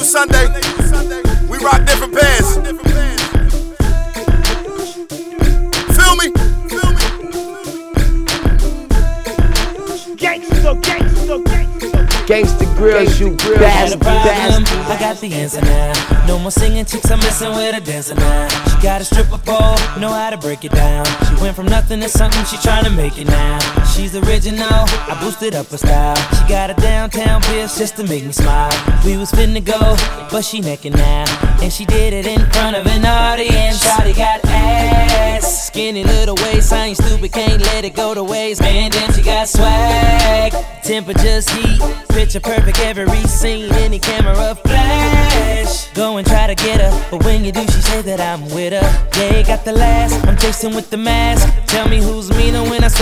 Sunday. We rock different pairs. Feel me? Gangsta grills, you bastard. I got the answer now. No more singing chicks, I'm messing with a dancer now. She got a stripper pole, know how to break it down. She went from nothing to something, she tryna make it now. She's original, I boosted up her style. She got a downtown bitch just to make me smile. We was finna go, but she necking now. And she did it in front of an audience. Shawty got ass, skinny little waist. I ain't stupid, can't let it go to waste. Man, damn, she got swag. Temper just heat, picture perfect every scene. Any camera flash. Go and try to get her, but when you do, she say that I'm with her. Yeah, got the last, I'm chasing with the mask. Tell me who's meaner when I